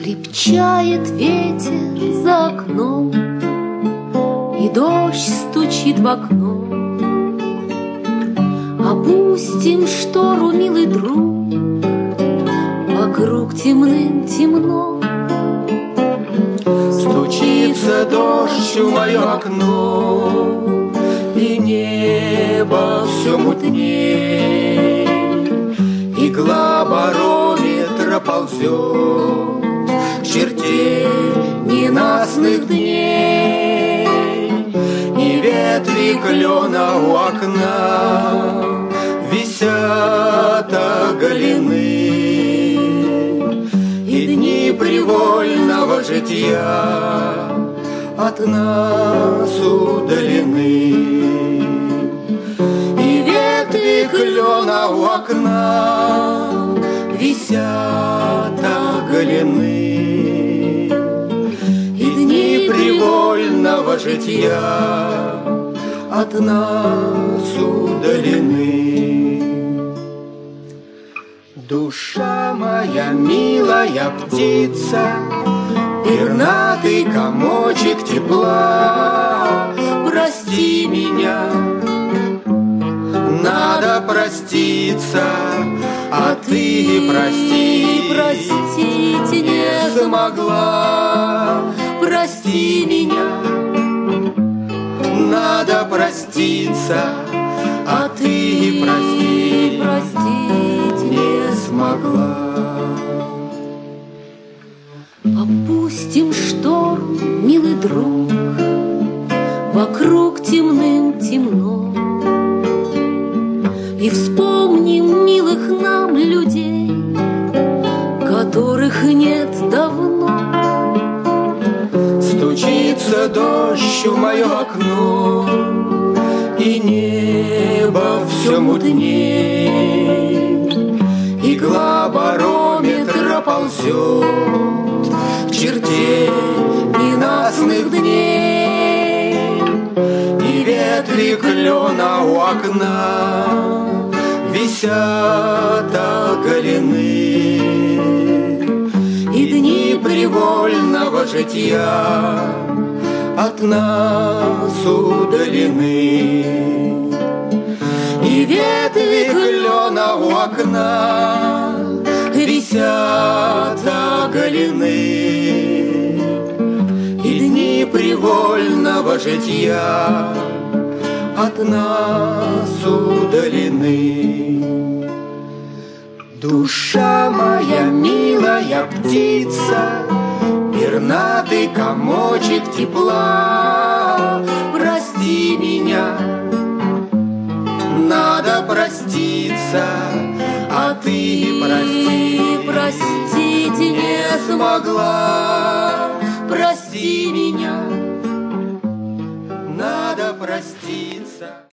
Крепчает ветер за окном, и дождь стучит в окно. Опустим штору, милый друг, вокруг темным-темно. Стучится дождь в мое окно, и небо все мутней. Игла барометра ползет к черте ненастных дней, и ветви клена у окна висят оголены, и дни привольного житья от нас удалены. И ветви клена у окна висят оголены, и дни привольного житья от нас удалены. Душа моя, милая птица, пернатый комочек тепла, прости меня, надо проститься, а ты простить не смогла. Прости меня, надо проститься, а ты простить не смогла. Опустим штору, милый друг, вокруг темным-темно, и вспомним милых нам людей, которых нет давно. Стучится дождь в мое окно, и небо все мутней. Игла барометра ползет к черте ненастных дней, и ветви клена у окна висят оголены, и дни привольного житья от нас удалены. И ветви клена у окна висят оголены, и дни привольного житья от нас удалены. Душа моя, милая птица, пернатый комочек тепла, прости меня, надо проститься, а ты простить не смогла. Прости меня, надо проститься.